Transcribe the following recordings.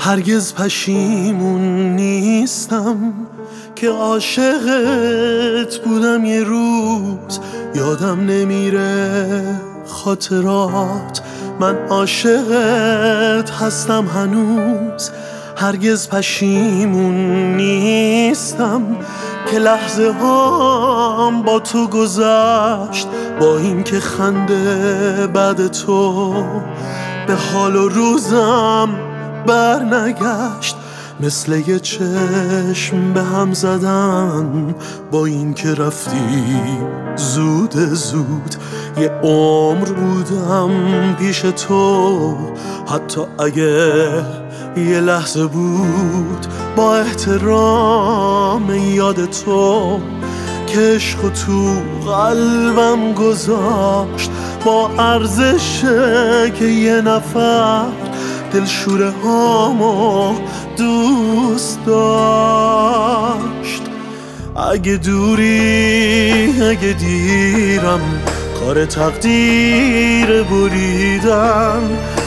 هرگز پشیمون نیستم که عاشقت بودم یه روز. یادم نمیره خاطرات، من عاشقت هستم هنوز. هرگز پشیمون نیستم که لحظه هام با تو گذشت، با این که خنده بعد تو به حال و روزم برنگشت. مثل یه چشم به هم زدن، با این که رفتی زود زود. یه عمر بودم پیش تو، حتی اگه یه لحظه بود. با احترام یاد تو که عشق تو قلبم گذاشت، با ارزشه که یه نفر دلشوره هامو دوست داشت. اگه دوری اگه دیرم، کار تقدیر بریدن.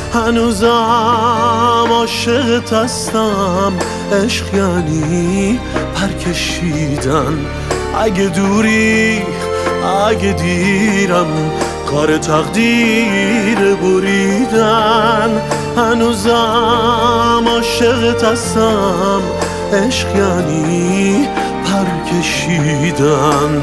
هنوزم عاشقت هستم، عشق یعنی پرکشیدن. اگه دوری اگه دیرم، کار تقدیر بریدن. هنوزم عاشقت هستم، عشق یعنی پرکشیدن.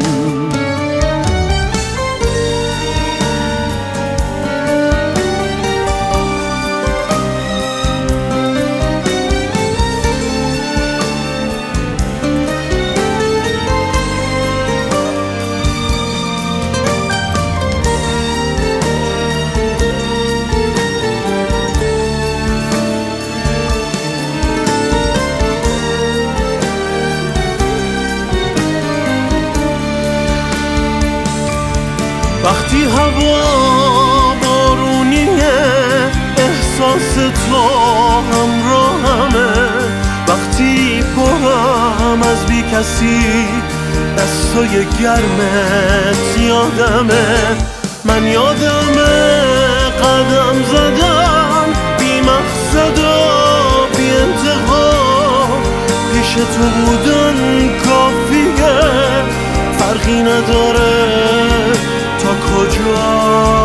وقتی هوا بارونیه، احساس تو همراهمه. وقتی پرم از بی کسی، دستای گرمت یادمه. من یادمه قدم زدن بی مقصد و بی انتها، پیش تو بودن کافیه، فرقی نداره تا کجا.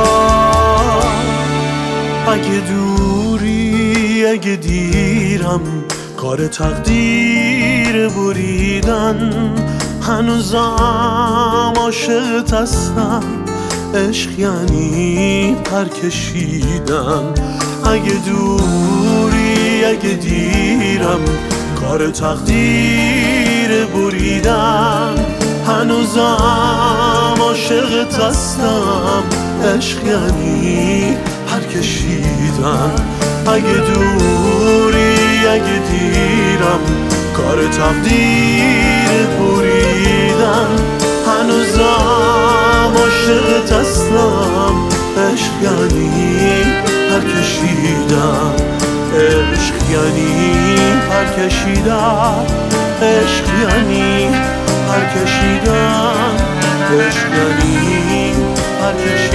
اگه دوری اگه دیرم، کار تقدیر بریدن. هنوزم عاشقت هستم، عشق یعنی پرکشیدن. اگه دوری اگه دیرم، کار تقدیر بریدن. هنوزم عاشقت هستم، عشق یعنی پرکشیدن. اگه دوری اگه دیرم، کار تقدیر بریدن. هنوزم عاشقت هستم، عشق یعنی پرکشیدن. عشق یعنی پرکشیدن، عشق یعنی پرکشیدن، عشق یعنی پرکشیدن.